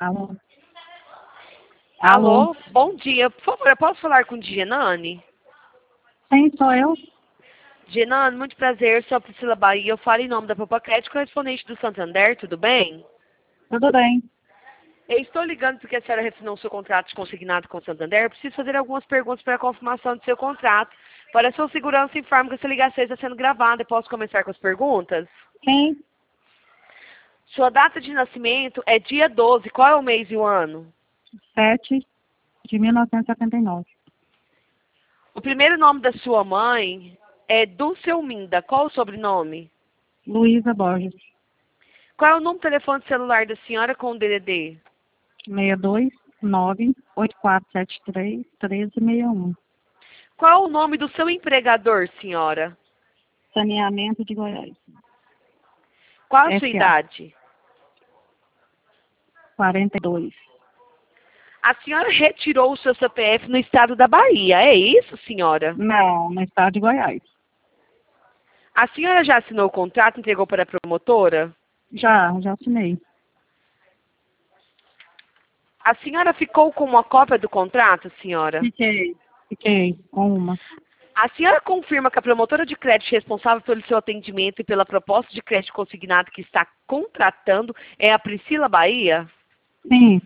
Alô? Alô, bom dia. Por favor, eu posso falar com Genane? Sim, sou eu. Genane, muito prazer. Sou a Priscila Bahia. Eu falo em nome da Popacred, correspondente do Santander. Tudo bem? Tudo bem. Eu estou ligando porque a senhora refinou seu contrato de consignado com o Santander. Eu preciso fazer algumas perguntas para a confirmação do seu contrato. Para sua segurança, informo que essa ligação está sendo gravada. Eu posso começar com as perguntas? Sim, Sua data de nascimento é dia 12. Qual é o mês e o ano? 7 de 1979. O primeiro nome da sua mãe é Dulceminda. Qual o sobrenome? Luísa Borges. Qual é o número do telefone celular da senhora com o DDD? 629-8473-1361. Qual é o nome do seu empregador, senhora? Saneamento de Goiás. Qual a sua SA. idade? 42. A senhora retirou o seu CPF no estado da Bahia, é isso, senhora? Não, no estado de Goiás. A senhora já assinou o contrato e entregou para a promotora? Já assinei. A senhora ficou com uma cópia do contrato, senhora? Fiquei com uma. A senhora confirma que a promotora de crédito responsável pelo seu atendimento e pela proposta de crédito consignado que está contratando é a Priscila Bahia? Sim,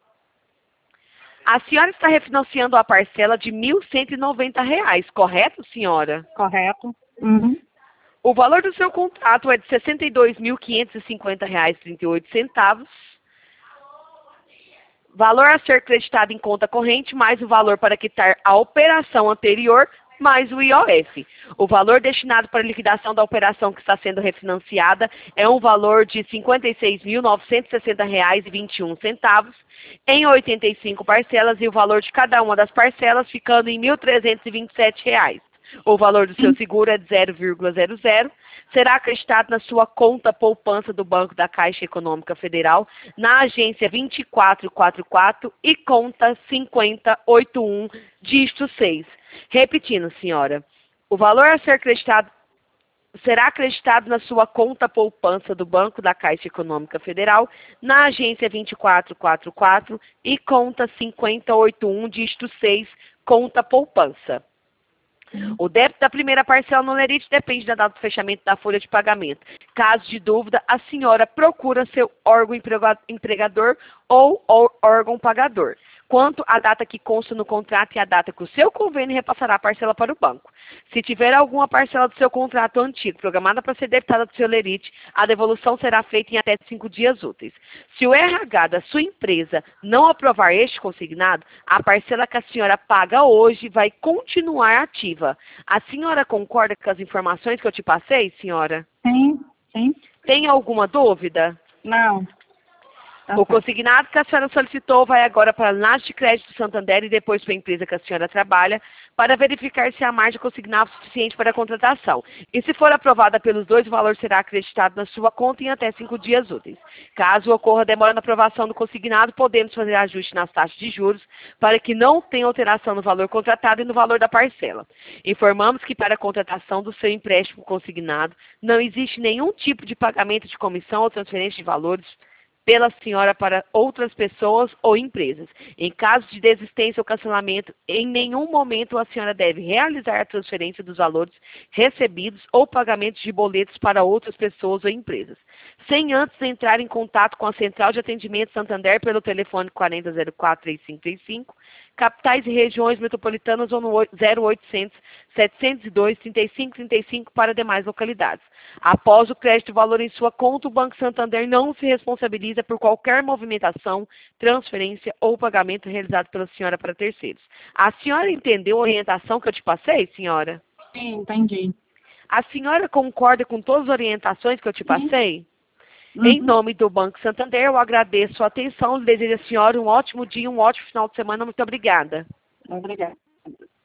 A senhora está refinanciando a parcela de R$ 1.190, correto, senhora? correto. Uhum. O valor do seu contrato é de R$ 62.550,38. Valor a ser creditado em conta corrente, mais o valor para quitar a operação anterior, mais o IOF. O valor destinado para a liquidação da operação que está sendo refinanciada é um valor de R$ 56.960,21 em 85 parcelas e o valor de cada uma das parcelas ficando em R$ 1.327. O valor do seu seguro é de 0,00. Será acreditado na sua conta poupança do Banco da Caixa Econômica Federal, na agência 2444 e conta 5081, dígito 6. Repetindo, senhora, o valor a ser acreditado será acreditado na sua conta poupança do Banco da Caixa Econômica Federal, na agência 2444 e conta 5081, dígito 6, conta poupança. O débito da primeira parcela no lerite depende da data do fechamento da folha de pagamento. Caso de dúvida, a senhora procura seu órgão empregador ou órgão pagador. Quanto à data que consta no contrato e a data que o seu convênio repassará a parcela para o banco. Se tiver alguma parcela do seu contrato antigo programada para ser debitada do seu lerite, a devolução será feita em até 5 dias úteis. Se o RH da sua empresa não aprovar este consignado, a parcela que a senhora paga hoje vai continuar ativa. A senhora concorda com as informações que eu te passei, senhora? Sim. Tem alguma dúvida? Não. Tá O certo. consignado que a senhora solicitou vai agora para a análise de crédito do Santander e depois para a empresa que a senhora trabalha, para verificar se a margem consignada é suficiente para a contratação. E se for aprovada pelos dois, o valor será acreditado na sua conta em até 5 dias úteis. Caso ocorra demora na aprovação do consignado, podemos fazer ajuste nas taxas de juros para que não tenha alteração no valor contratado e no valor da parcela. Informamos que para a contratação do seu empréstimo consignado, não existe nenhum tipo de pagamento de comissão ou transferência de valores pela senhora para outras pessoas ou empresas. Em caso de desistência ou cancelamento, em nenhum momento a senhora deve realizar a transferência dos valores recebidos ou pagamentos de boletos para outras pessoas ou empresas, sem antes entrar em contato com a Central de Atendimento Santander pelo telefone 4004-3535, capitais e regiões metropolitanas ou no 0800-702-3535 para demais localidades. Após o crédito valor em sua conta, o Banco Santander não se responsabiliza por qualquer movimentação, transferência ou pagamento realizado pela senhora para terceiros. A senhora entendeu a orientação que eu te passei, senhora? Sim, entendi. A senhora concorda com todas as orientações que eu te passei? Em nome do Banco Santander, eu agradeço a atenção e desejo à senhora um ótimo dia, um ótimo final de semana. Muito obrigada. Obrigada.